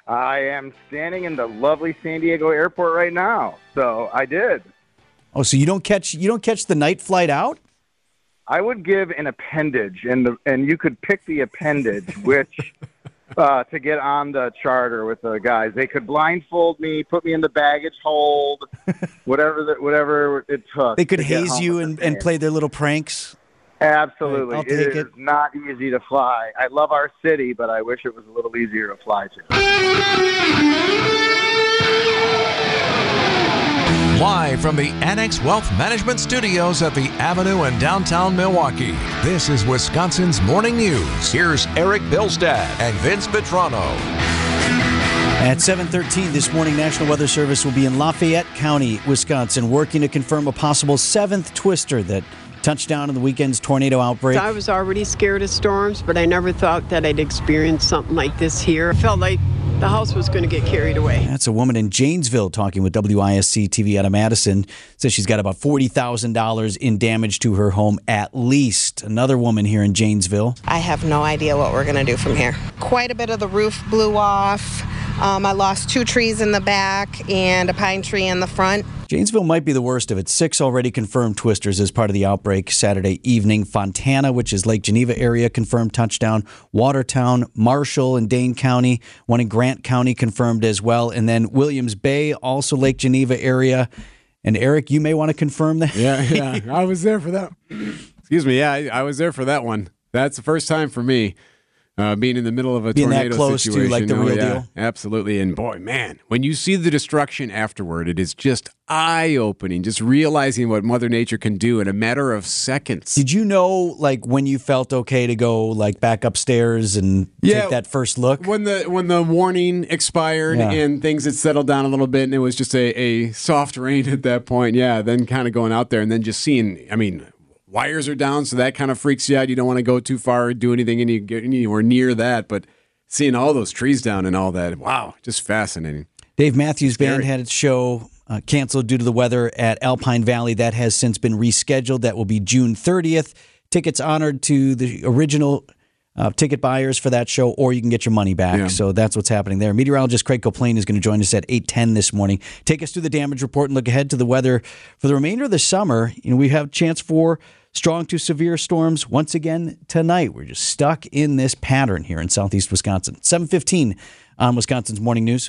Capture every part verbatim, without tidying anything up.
I am standing in the lovely San Diego airport right now, so I did. Oh, so you don't catch you don't catch the night flight out? I would give an appendage, and the and you could pick the appendage, which uh, to get on the charter with the guys. They could blindfold me, put me in the baggage hold, whatever the, whatever it took. They could to get haze home you with and, the and fam. play their little pranks. Absolutely. I'll It take is it. not easy to fly. I love our city, but I wish it was a little easier to fly to. Live from the Annex Wealth Management Studios at the Avenue in downtown Milwaukee, this is Wisconsin's Morning News. Here's Eric Bilstad and Vince Petrano. At seven thirteen this morning, National Weather Service will be in Lafayette County, Wisconsin, working to confirm a possible seventh twister that touched down in the weekend's tornado outbreak. I was already scared of storms, but I never thought that I'd experience something like this here. I felt like the house was going to get carried away. That's a woman in Janesville talking with W I S C T V out of Madison. Says she's got about forty thousand dollars in damage to her home at least. Another woman here in Janesville. I have no idea what we're going to do from here. Quite a bit of the roof blew off. Um, I lost two trees in the back and a pine tree in the front. Janesville might be the worst of it. Six already confirmed twisters as part of the outbreak Saturday evening. Fontana, which is Lake Geneva area, confirmed touchdown. Watertown, Marshall, and Dane County. One in Grant County confirmed as well. And then Williams Bay, also Lake Geneva area. And Eric, you may want to confirm that. Yeah, yeah. I was there for that. Excuse me. Yeah, I, I was there for that one. That's the first time for me. Uh, being in the middle of a being tornado that close situation. to like the oh, real yeah, deal. Absolutely. And boy, man, when you see the destruction afterward, it is just eye-opening, just realizing what Mother Nature can do in a matter of seconds. Did you know, like, when you felt okay to go, like, back upstairs and Yeah, take that first look? When the when the warning expired Yeah. and things had settled down a little bit and it was just a, a soft rain at that point, yeah, then kind of going out there and then just seeing, I mean, wires are down, so that kind of freaks you out. You don't want to go too far or do anything any, get anywhere near that, but seeing all those trees down and all that, wow, just fascinating. Dave Matthews Scary. Band had its show uh, canceled due to the weather at Alpine Valley. That has since been rescheduled. That will be June thirtieth. Tickets honored to the original uh, ticket buyers for that show, or you can get your money back. Yeah. So that's what's happening there. Meteorologist Craig Coplain is going to join us at eight ten this morning. Take us through the damage report and look ahead to the weather for the remainder of the summer. You know, we have a chance for strong to severe storms once again tonight. We're just stuck in this pattern here in southeast Wisconsin. seven fifteen on Wisconsin's Morning News.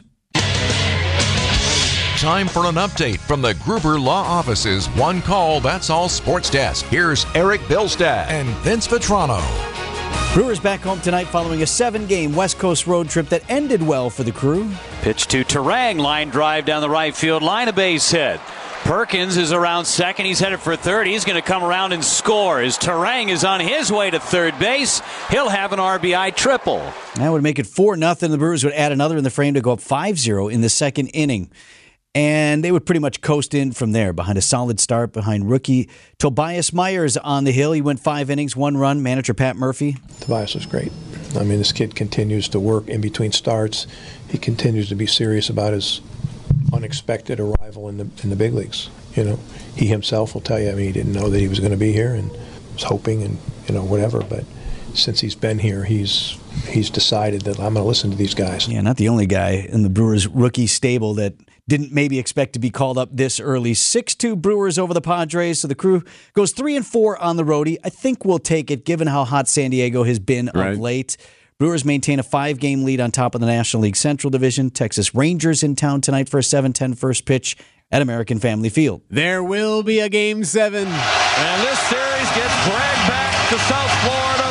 Time for an update from the Gruber Law Office's One Call, That's All Sports Desk. Here's Eric Bilstad and Vince Vetrano. Brewers back home tonight following a seven-game West Coast road trip that ended well for the crew. Pitch to Terang, line drive down the right field line, a base hit. Perkins is around second. He's headed for third. He's going to come around and score as Terang is on his way to third base. He'll have an R B I triple. That would make it four nothing. The Brewers would add another in the frame to go up five zero in the second inning. And they would pretty much coast in from there behind a solid start behind rookie Tobias Myers on the hill. He went five innings, one run. Manager Pat Murphy. Tobias was great. I mean, this kid continues to work in between starts. He continues to be serious about his unexpected arrival in the in the big leagues. You know, he himself will tell you, I mean, he didn't know that he was going to be here and was hoping and, you know, whatever. But since he's been here, he's he's decided that I'm going to listen to these guys. Yeah, not the only guy in the Brewers rookie stable that didn't maybe expect to be called up this early. six two Brewers over the Padres, so the crew goes three and four on the roadie. I think we'll take it given how hot San Diego has been Right. of late. Brewers maintain a five-game lead on top of the National League Central Division. Texas Rangers in town tonight for a seven ten first pitch at American Family Field. There will be a game seven. And this series gets dragged back to South Florida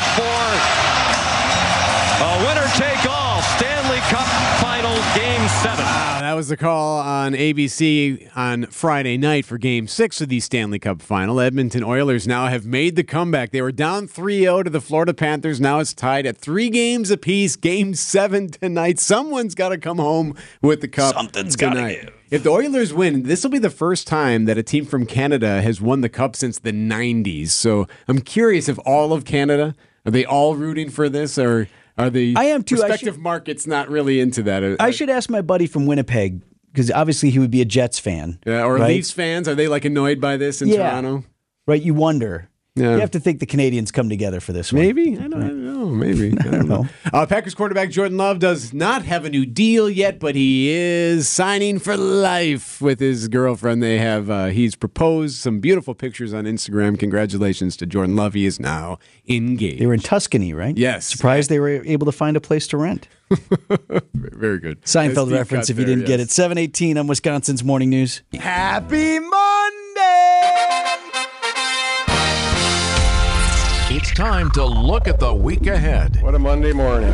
for a winner-take-all Stanley Cup Finals Game seven. Ah, that was the call on A B C on Friday night for Game six of the Stanley Cup Final. Edmonton Oilers now have made the comeback. They were down three oh to the Florida Panthers. Now it's tied at three games apiece. Game seven tonight. Someone's got to come home with the cup Something's gotta tonight. give. If the Oilers win, this will be the first time that a team from Canada has won the cup since the nineties. So I'm curious if all of Canada, are they all rooting for this, or are the I am too. I respective should- markets not really into that? I should ask my buddy from Winnipeg, because obviously he would be a Jets fan. Yeah, or right? Leafs fans, are they like annoyed by this in Yeah. Toronto? Right, you wonder. Yeah. You have to think the Canadians come together for this one. Maybe? I don't, I don't know. Oh, maybe. I don't know. Uh, Packers quarterback Jordan Love does not have a new deal yet, but he is signing for life with his girlfriend. They have uh, he's proposed some beautiful pictures on Instagram. Congratulations to Jordan Love. He is now engaged. They were in Tuscany, right? Yes. Surprised they were able to find a place to rent. Very good. Seinfeld reference if you there, didn't yes. get it. seven eighteen on Wisconsin's Morning News. Happy Monday! It's time to look at the week ahead. What a Monday morning.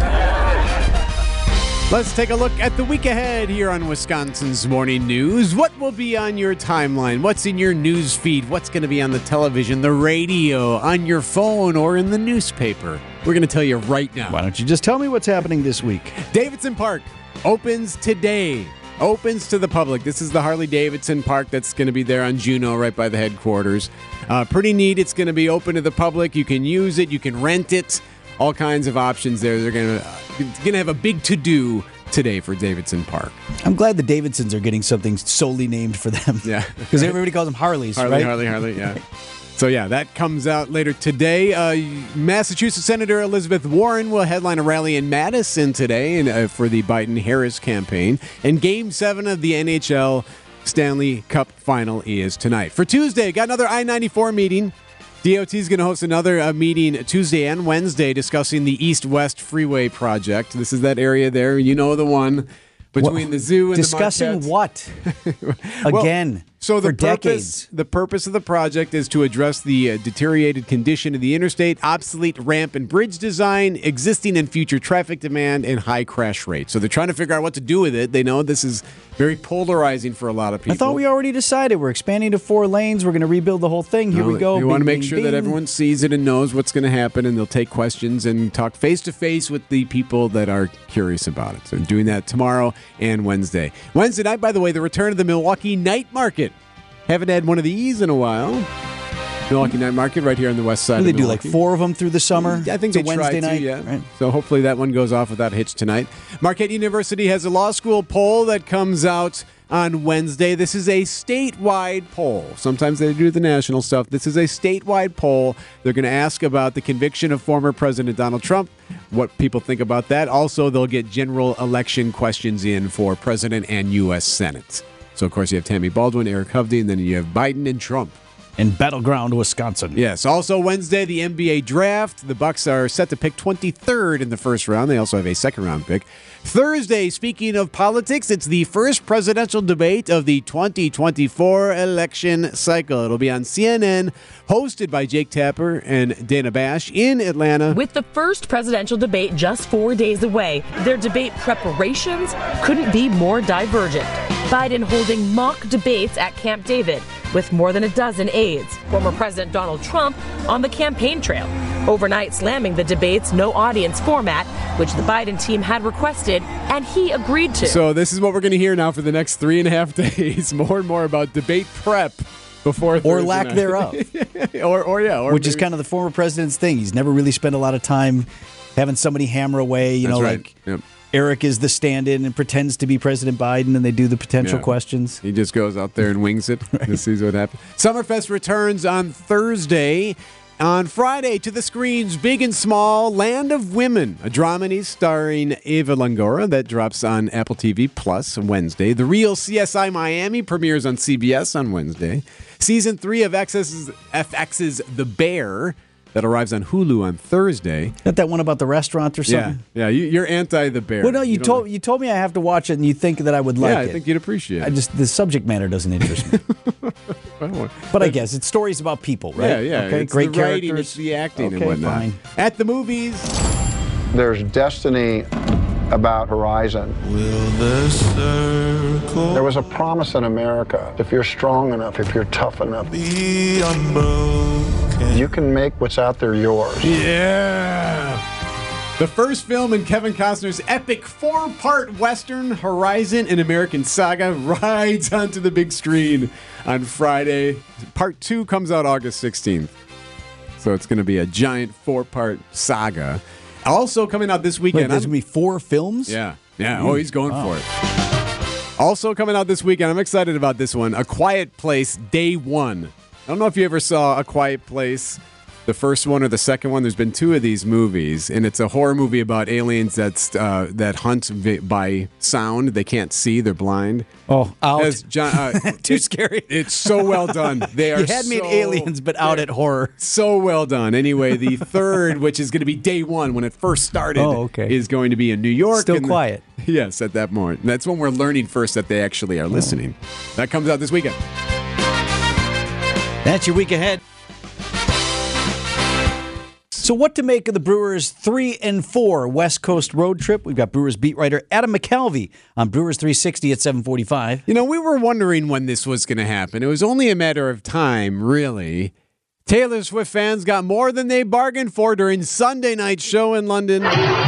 Let's take a look at the week ahead here on Wisconsin's Morning News. What will be on your timeline? What's in your news feed? What's going to be on the television, the radio, on your phone, or in the newspaper? We're going to tell you right now. Why don't you just tell me what's happening this week? Davidson Park opens today. Opens to the public. This is the Harley-Davidson Park that's going to be there on Juneau, right by the headquarters. Uh, pretty neat. It's going to be open to the public. You can use it. You can rent it. All kinds of options there. They're going to uh, going to have a big to-do today for Davidson Park. I'm glad the Davidsons are getting something solely named for them. Yeah. Because everybody calls them Harleys, Harley, right? Harley, Harley, yeah. So, yeah, that comes out later today. Uh, Massachusetts Senator Elizabeth Warren will headline a rally in Madison today and, uh, for the Biden-Harris campaign. And Game seven of the N H L Stanley Cup Final is tonight. For Tuesday, got another I ninety-four meeting. D O T is going to host another uh, meeting Tuesday and Wednesday discussing the East-West Freeway project. This is that area there. You know the one between What? the zoo and Discussing the Marquette. what? Well, Again, so the for purpose, decades. the purpose of the project is to address the uh, deteriorated condition of the interstate, obsolete ramp and bridge design, existing and future traffic demand, and high crash rate. So they're trying to figure out what to do with it. They know this is very polarizing for a lot of people. I thought we already decided we're expanding to four lanes. We're going to rebuild the whole thing. Here No, we go. We want to Bing, make bing, sure that bing. everyone sees it and knows what's going to happen, and they'll take questions and talk face-to-face with the people that are curious about it. So doing that tomorrow and Wednesday. Wednesday night, by the way, the return of the Milwaukee Night Market. Haven't had one of these in a while. Milwaukee Night Market right here on the west side What do of they do, like Milwaukee. four of them through the summer? I think It's they a Wednesday try night. to, yeah. Right. So hopefully that one goes off without a hitch tonight. Marquette University has a law school poll that comes out on Wednesday. This is a statewide poll. Sometimes they do the national stuff. This is a statewide poll. They're going to ask about the conviction of former President Donald Trump, what people think about that. Also, they'll get general election questions in for President and U S Senate. So, of course, you have Tammy Baldwin, Eric Hovde, and then you have Biden and Trump. In Battleground, Wisconsin. Yes. Also Wednesday, the N B A draft. The Bucks are set to pick twenty-third in the first round. They also have a second round pick. Thursday, speaking of politics, it's the first presidential debate of the twenty twenty-four election cycle. It'll be on C N N, hosted by Jake Tapper and Dana Bash in Atlanta. With the first presidential debate just four days away, their debate preparations couldn't be more divergent. Biden holding mock debates at Camp David with more than a dozen aides. Former President Donald Trump on the campaign trail, overnight slamming the debate's no audience format, which the Biden team had requested and he agreed to. So this is what we're going to hear now for the next three and a half days. More and more about debate prep before Or Thursday lack night. thereof. or, or yeah. Or Which is maybe- kind of the former president's thing. He's never really spent a lot of time having somebody hammer away. You That's know, right. like Yep. Eric is the stand-in and pretends to be President Biden, and they do the potential Yeah. questions. He just goes out there and wings it. Right. Just sees what happens. Summerfest returns on Thursday. On Friday, to the screens, big and small, Land of Women, a dramedy starring Eva Longoria that drops on Apple T V Plus on Wednesday. The Real C S I Miami premieres on C B S on Wednesday. Season three of F X's, F X's The Bear that arrives on Hulu on Thursday. Not that one about the restaurant or Yeah, something? yeah, you, you're anti The Bear. Well, no, you, don't told like- you told me I have to watch it, and you think that I would like Yeah, it. I think you'd appreciate it. I just the subject matter doesn't interest me. But I guess it's stories about people, right? Yeah, yeah. Okay, it's great the writing, characters. it's the acting and Okay, whatnot. fine. At the movies, There's destiny about Horizon. There was a promise in America. If you're strong enough, if you're tough enough, you can make what's out there yours. yeah. The first film in Kevin Costner's epic four-part Western, Horizon, an American Saga, rides onto the big screen on Friday. Part two comes out August sixteenth. So it's going to be a giant four-part saga. Also coming out this Wait, weekend. there's I'm- going to be four films? Yeah. Yeah. Oh, he's going Wow. for it. Also coming out this weekend, I'm excited about this one. A Quiet Place, Day One. I don't know if you ever saw A Quiet Place. the first one or the second one. There's been two of these movies, and it's a horror movie about aliens that's uh, that hunt vi- by sound. They can't see; they're blind. Oh, out. As John, uh, Too it, scary. It's so well done. They are. You had me so, at aliens, but out at horror. So well done. Anyway, the third, which is going to be day one when it first started, oh, okay. is going to be in New York. Still and quiet. The, yes, at that moment. That's when we're learning first that they actually are listening. Oh. That comes out this weekend. That's your week ahead. So what to make of the Brewers' three and four West Coast road trip? We've got Brewers beat writer Adam McCalvy on Brewers three sixty at seven forty-five. You know, we were wondering when this was going to happen. It was only a matter of time, really. Taylor Swift fans got more than they bargained for during Sunday night's show in London.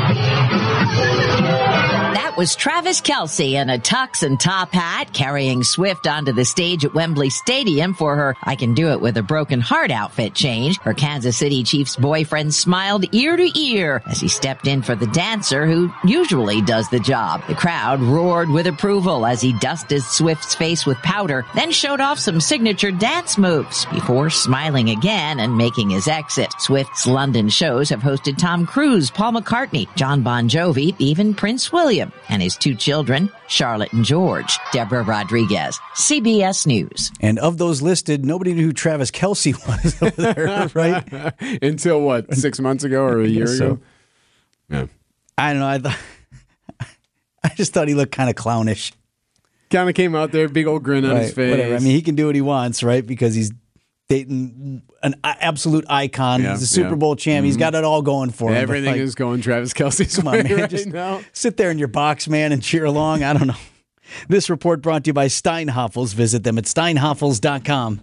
That was Travis Kelce in a tux and top hat carrying Swift onto the stage at Wembley Stadium for her I Can Do It With a Broken Heart outfit change. Her Kansas City Chiefs boyfriend smiled ear to ear as he stepped in for the dancer who usually does the job. The crowd roared with approval as he dusted Swift's face with powder, then showed off some signature dance moves before smiling again and making his exit. Swift's London shows have hosted Tom Cruise, Paul McCartney, John Bon Jovi, even Prince William, and his two children, Charlotte and George. Deborah Rodriguez, C B S News. And of those listed, nobody knew who Travis Kelce was over there, right? Until what, six months ago or a year so. ago? Yeah. I don't know. I thought, I just thought he looked kind of clownish. Kind of came out there, big old grin on right, his face. Whatever. I mean, he can do what he wants, right? Because he's dating an absolute icon. Yeah, he's a Super yeah. Bowl champ. Mm-hmm. He's got it all going for him. Everything like, is going Travis Kelce's come way on, man, right just now. Sit there in your box, man, and cheer along. I don't know. This report brought to you by Steinhoffels. Visit them at steinhoffels dot com.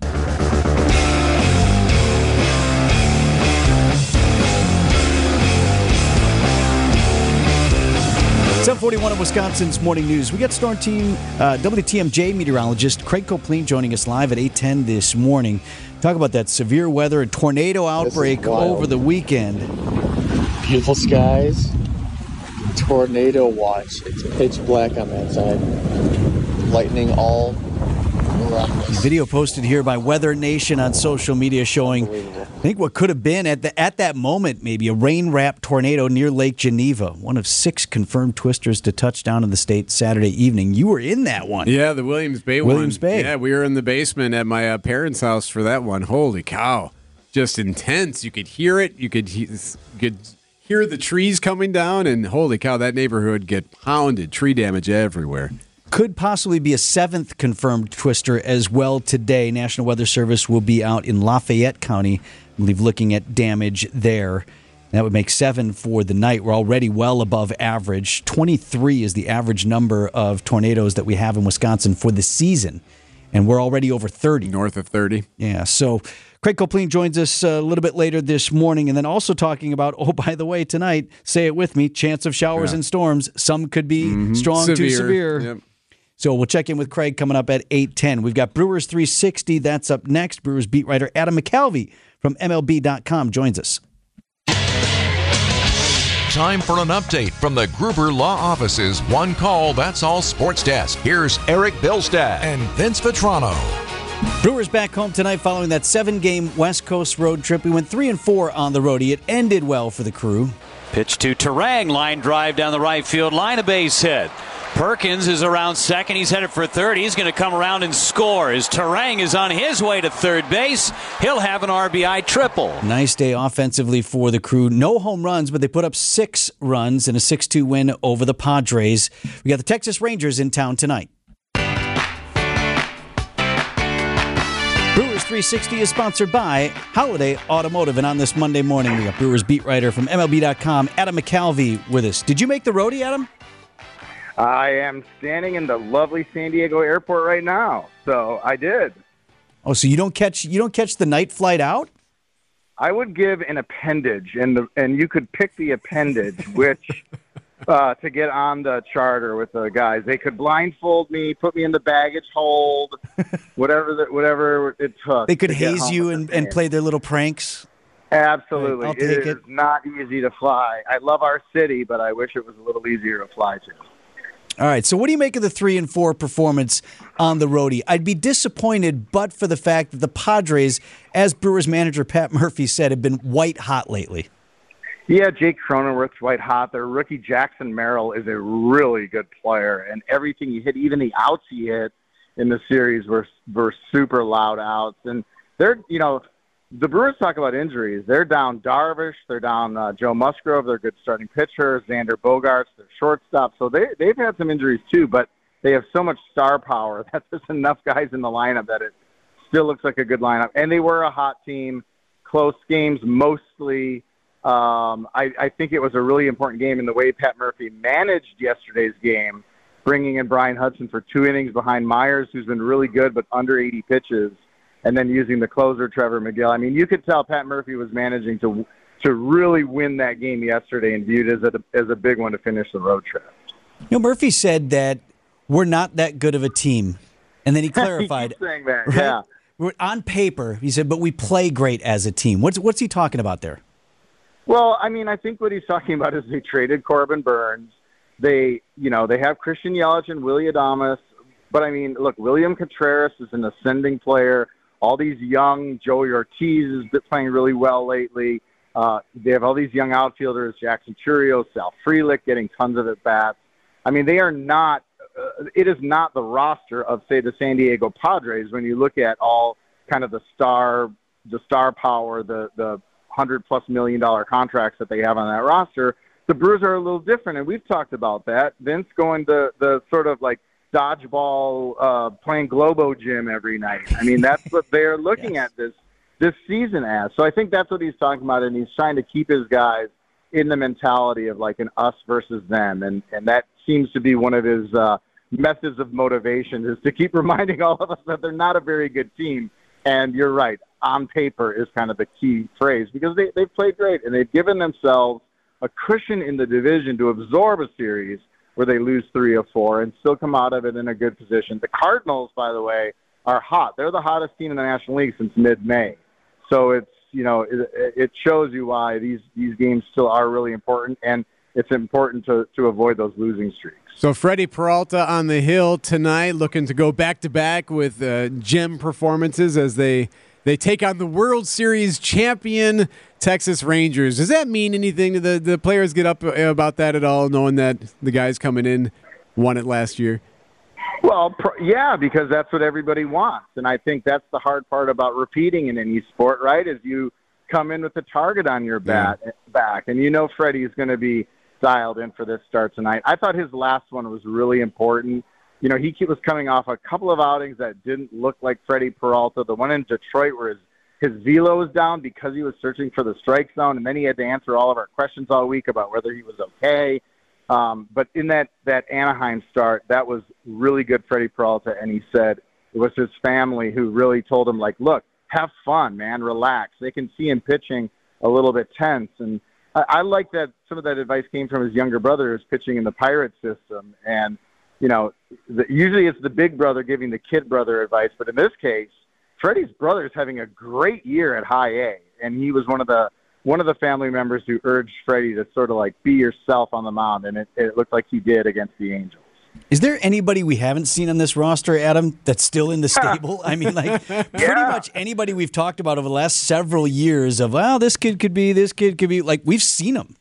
seven forty-one of Wisconsin's Morning News. We got Storm Team uh, W T M J meteorologist Craig Copleen joining us live at eight ten this morning. Talk about that severe weather and tornado outbreak over the weekend. Beautiful skies, tornado watch. It's pitch black on that side. Lightning all around us. Video posted here by Weather Nation on social media showing, I think, what could have been at the at that moment maybe a rain-wrapped tornado near Lake Geneva. One of six confirmed twisters to touch down in the state Saturday evening. You were in that one. Yeah, the Williams Bay one. Williams Bay. Yeah, we were in the basement at my uh, parents' house for that one. Holy cow. Just intense. You could hear it. You could, he- you could hear the trees coming down, and holy cow, that neighborhood get pounded. Tree damage everywhere. Could possibly be a seventh confirmed twister as well today. National Weather Service will be out in Lafayette County, I believe, looking at damage there. That would make seven for the night. We're already well above average. twenty-three is the average number of tornadoes that we have in Wisconsin for the season, and we're already over thirty. North of thirty. Yeah, so Craig Copleen joins us a little bit later this morning, and then also talking about, oh, by the way, tonight, say it with me, chance of showers Yeah. and storms. Some could be Mm-hmm. strong severe. to severe. Yep. So we'll check in with Craig coming up at eight ten. We've got Brewers three sixty. That's up next. Brewers beat writer Adam McCalvy from M L B dot com joins us. Time for an update from the Gruber Law Office's One Call, That's All Sports Desk. Here's Eric Bilstad and Vince Vitrano. Brewers back home tonight following that seven-game West Coast road trip. We went three and four on the roadie. It ended well for the crew. Pitch to Terang, line drive down the right field line, a base hit. Perkins is around second. He's headed for third. He's going to come around and score as Terang is on his way to third base. He'll have an R B I triple. Nice day offensively for the crew. No home runs, but they put up six runs in a six two win over the Padres. We got the Texas Rangers in town tonight. Brewers three sixty is sponsored by Holiday Automotive. And on this Monday morning, we got Brewers beat writer from M L B dot com, Adam McCalvy, with us. Did you make the roadie, Adam? I am standing in the lovely San Diego airport right now, so I did. Oh, so you don't catch you don't catch the night flight out? I would give an appendage, and the and you could pick the appendage, which uh, to get on the charter with the guys. They could blindfold me, put me in the baggage hold, whatever the, whatever it took. They could to get haze home you with and, the and fans. play their little pranks. Absolutely, I'll it take is it. not easy to fly. I love our city, but I wish it was a little easier to fly to. All right, so what do you make of the three and four performance on the roadie? I'd be disappointed, but for the fact that the Padres, as Brewers manager Pat Murphy said, have been white hot lately. Yeah, Jake Cronenworth's white hot. Their rookie Jackson Merrill is a really good player, and everything he hit, even the outs he hit in the series, were were super loud outs. And they're, you know, the Brewers talk about injuries. They're down Darvish, they're down uh, Joe Musgrove, their good starting pitcher, Xander Bogaerts, their shortstop. So they they've had some injuries too, but they have so much star power that there's enough guys in the lineup that it still looks like a good lineup. And they were a hot team, close games mostly. Um, I, I think it was a really important game in the way Pat Murphy managed yesterday's game, bringing in Brian Hudson for two innings behind Myers, who's been really good but under eighty pitches, and then using the closer, Trevor McGill. I mean, you could tell Pat Murphy was managing to to really win that game yesterday and viewed it as a, as a big one to finish the road trip. You know, Murphy said that we're not that good of a team, and then he clarified. he keeps saying that, right? yeah. We're, on paper, he said, but we play great as a team. What's what's he talking about there? Well, I mean, I think what he's talking about is they traded Corbin Burns. They, you know, they have Christian Yelich and Willy Adames. But, I mean, look, William Contreras is an ascending player. All these young, Joey Ortiz has been playing really well lately. Uh, they have all these young outfielders, Jackson Churios, Sal Frelick getting tons of at-bats. I mean, they are not uh, – it is not the roster of, say, the San Diego Padres when you look at all kind of the star the star power, the the – hundred plus million dollar contracts that they have on that roster. The Brewers are a little different, and we've talked about that. Vince going to the sort of like dodgeball, uh, playing Globo gym every night. I mean, that's what they're looking yes. at this this season as. So I think that's what he's talking about, and he's trying to keep his guys in the mentality of like an us versus them, and and that seems to be one of his uh, methods of motivation, is to keep reminding all of us that they're not a very good team. And you're right, on paper is kind of the key phrase, because they, they've played great, and they've given themselves a cushion in the division to absorb a series where they lose three or four and still come out of it in a good position. The Cardinals, by the way, are hot. They're the hottest team in the National League since mid-May. So it's, you know, it, it shows you why these, these games still are really important, and it's important to, to avoid those losing streaks. So Freddie Peralta on the hill tonight, looking to go back-to-back with uh, gem performances as they they take on the World Series champion Texas Rangers. Does that mean anything? Do the, the players get up about that at all, knowing that the guys coming in won it last year? Well, yeah, because that's what everybody wants. And I think that's the hard part about repeating in any sport, right, is you come in with a target on your bat, yeah. back. And you know Freddie's going to be dialed in for this start tonight. I thought his last one was really important. You know, he was coming off a couple of outings that didn't look like Freddie Peralta. The one in Detroit where his, his velo was down because he was searching for the strike zone, and then he had to answer all of our questions all week about whether he was okay. Um, but in that, that Anaheim start, that was really good Freddie Peralta, and he said it was his family who really told him, like, look, have fun, man, relax. They can see him pitching a little bit tense. And I, I like that some of that advice came from his younger brother who's pitching in the Pirate system. And, you know, the, usually it's the big brother giving the kid brother advice. But in this case, Freddie's brother is having a great year at high A. And he was one of the one of the family members who urged Freddie to sort of like be yourself on the mound. And it, it looked like he did against the Angels. Is there anybody we haven't seen on this roster, Adam, that's still in the stable? I mean, like, yeah. pretty much anybody we've talked about over the last several years of, well, this kid could be, this kid could be, like, we've seen them.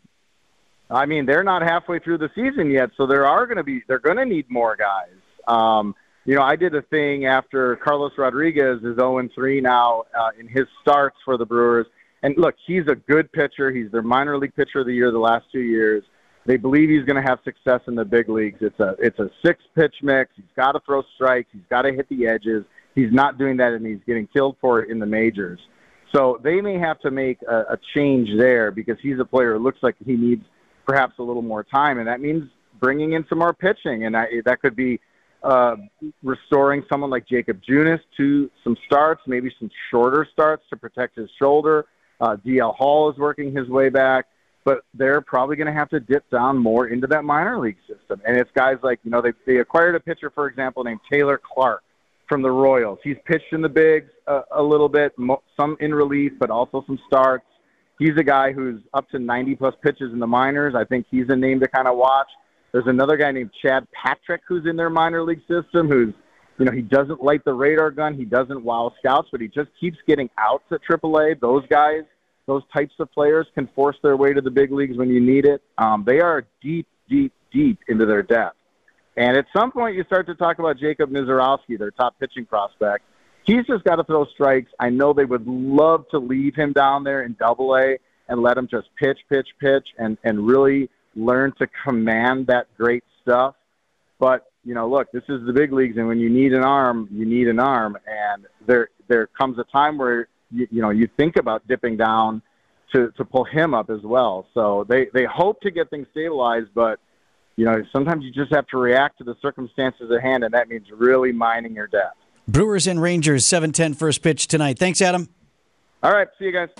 I mean, they're not halfway through the season yet, so there are going to be, they're going to need more guys. Um, you know, I did a thing after Carlos Rodriguez is oh and three now uh, in his starts for the Brewers. And look, he's a good pitcher. He's their minor league pitcher of the year the last two years. They believe he's going to have success in the big leagues. It's a it's a six-pitch mix. He's got to throw strikes. He's got to hit the edges. He's not doing that, and he's getting killed for it in the majors. So they may have to make a, a change there because he's a player who looks like he needs perhaps a little more time, and that means bringing in some more pitching. And I, that could be uh, restoring someone like Jacob Junis to some starts, maybe some shorter starts to protect his shoulder. Uh, D L Hall is working his way back. But they're probably going to have to dip down more into that minor league system. And it's guys like, you know, they they acquired a pitcher, for example, named Taylor Clark from the Royals. He's pitched in the bigs a, a little bit, mo- some in relief, but also some starts. He's a guy who's up to ninety-plus pitches in the minors. I think he's a name to kind of watch. There's another guy named Chad Patrick who's in their minor league system who's, you know, he doesn't light the radar gun. He doesn't wow scouts, but he just keeps getting outs at triple A. Those guys, those types of players can force their way to the big leagues when you need it. Um, they are deep, deep, deep into their depth. And at some point you start to talk about Jacob Mizorowski, their top pitching prospect. He's just got to throw strikes. I know they would love to leave him down there in double A and let him just pitch, pitch, pitch, and, and really learn to command that great stuff. But, you know, look, this is the big leagues, and when you need an arm, you need an arm. And there there comes a time where, you, you know, you think about dipping down to, to pull him up as well. So they, they hope to get things stabilized, but, you know, sometimes you just have to react to the circumstances at hand, and that means really mining your depth. Brewers and Rangers, seven ten first pitch tonight. Thanks, Adam. All right, see you guys.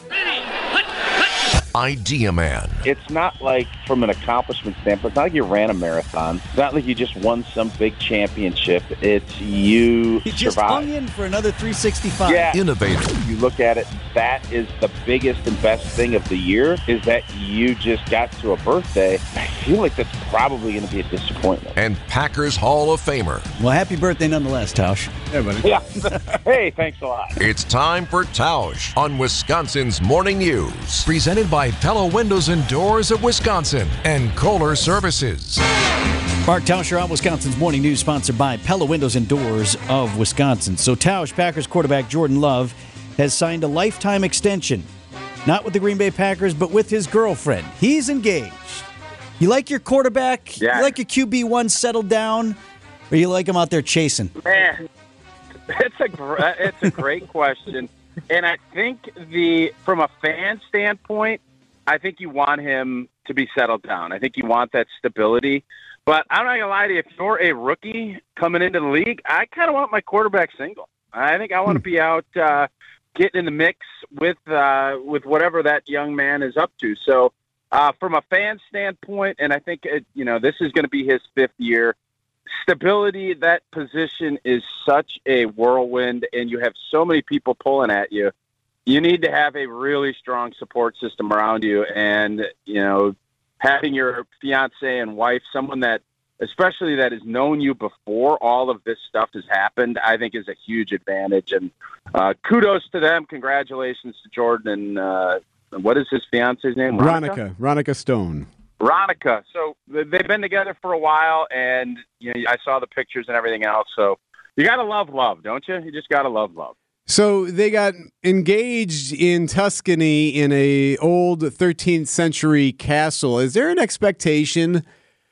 Idea Man. It's not like, from an accomplishment standpoint, it's not like you ran a marathon. It's not like you just won some big championship. It's you He just survived. hung in for another three sixty-five. Yeah. Innovative. You look at it, that is the biggest and best thing of the year, is that you just got to a birthday. I feel like that's probably going to be a disappointment. And Packers Hall of Famer. Well, happy birthday nonetheless, Tausch. Yeah, buddy. Yeah. Hey, thanks a lot. It's time for Tausch on Wisconsin's Morning News. Presented by Pella Windows and Doors of Wisconsin and Kohler Services. Mark Tauscher on Wisconsin's Morning News, sponsored by Pella Windows and Doors of Wisconsin. So Tausch, Packers quarterback Jordan Love, has signed a lifetime extension. Not with the Green Bay Packers, but with his girlfriend. He's engaged. You like your quarterback? Yeah. You like your Q B one settled down? Or you like him out there chasing? Man, it's a, gr- it's a great question. And I think the from a fan standpoint, I think you want him to be settled down. I think you want that stability. But I'm not going to lie to you, if you're a rookie coming into the league, I kind of want my quarterback single. I think I want to be out uh, getting in the mix with uh, with whatever that young man is up to. So uh, from a fan standpoint, and I think, it, you know, this is going to be his fifth year, stability, that position is such a whirlwind, and you have so many people pulling at you. You need to have a really strong support system around you, and, you know, having your fiance and wife, someone that, especially that has known you before all of this stuff has happened, I think is a huge advantage. And uh, kudos to them. Congratulations to Jordan. And uh, what is his fiance's name? Ronica. Ronica Stone. Ronica. So they've been together for a while, and you know, I saw the pictures and everything else. So you got to love love, don't you? You just got to love love. So they got engaged in Tuscany in a old thirteenth century castle. Is there an expectation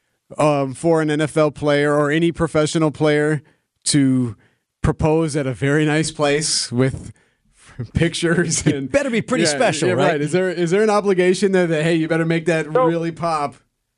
um, for an N F L player or any professional player to propose at a very nice place with pictures? And it better be pretty yeah, special, yeah, right? right? Is there is there an obligation there that, hey, you better make that so, really pop?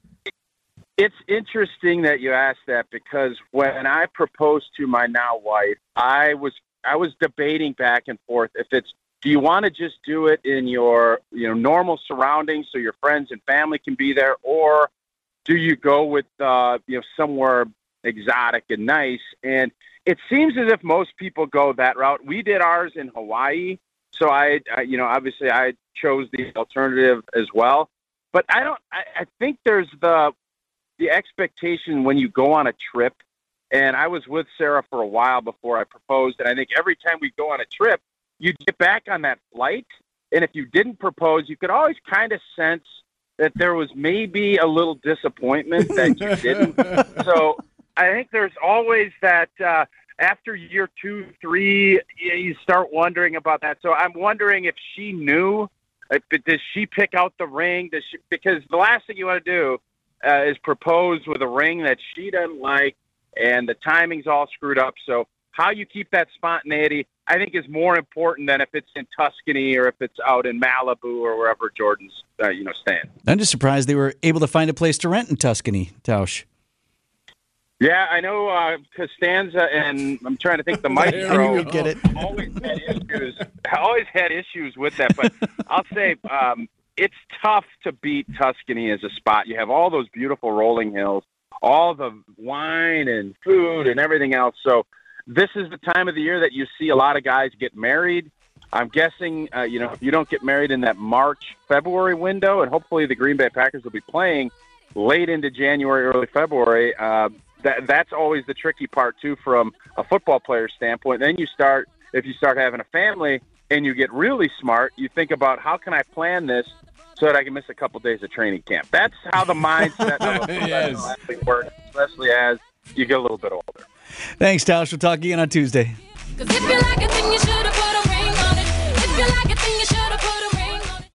It's interesting that you asked that, because when I proposed to my now wife, I was I was debating back and forth if it's, do you want to just do it in your, you know, normal surroundings so your friends and family can be there, or do you go with, uh, you know, somewhere exotic and nice? And it seems as if most people go that route. We did ours in Hawaii, so I, I you know, obviously I chose the alternative as well. But I don't. I, I think there's the the expectation when you go on a trip. And I was with Sarah for a while before I proposed, and I think every time we go on a trip, you get back on that flight, and if you didn't propose, you could always kind of sense that there was maybe a little disappointment that you didn't. So I think there's always that uh, after year two, three, you start wondering about that. So I'm wondering if she knew. If, does she pick out the ring? Does she, because the last thing you want to do uh, is propose with a ring that she doesn't like, and the timing's all screwed up. So how you keep that spontaneity, I think, is more important than if it's in Tuscany or if it's out in Malibu or wherever Jordan's, uh, you know, staying. I'm just surprised they were able to find a place to rent in Tuscany, Tausch. Yeah, I know uh, Costanza, and I'm trying to think the Maestro. You get it. Always had issues. Always had issues with that, but I'll say um, it's tough to beat Tuscany as a spot. You have all those beautiful rolling hills, all the wine and food and everything else. So this is the time of the year that you see a lot of guys get married. I'm guessing, uh, you know, if you don't get married in that March, February window, and hopefully the Green Bay Packers will be playing, late into January, early February, uh, that that's always the tricky part too from a football player standpoint. Then you start, if you start having a family and you get really smart, you think about how can I plan this so that I can miss a couple days of training camp. That's how the mindset of a professional Yes. athlete works, especially as you get a little bit older. Thanks, Tausch. We'll talk again on Tuesday. 'Cause if you like it, then you should have put a ring on it. If you like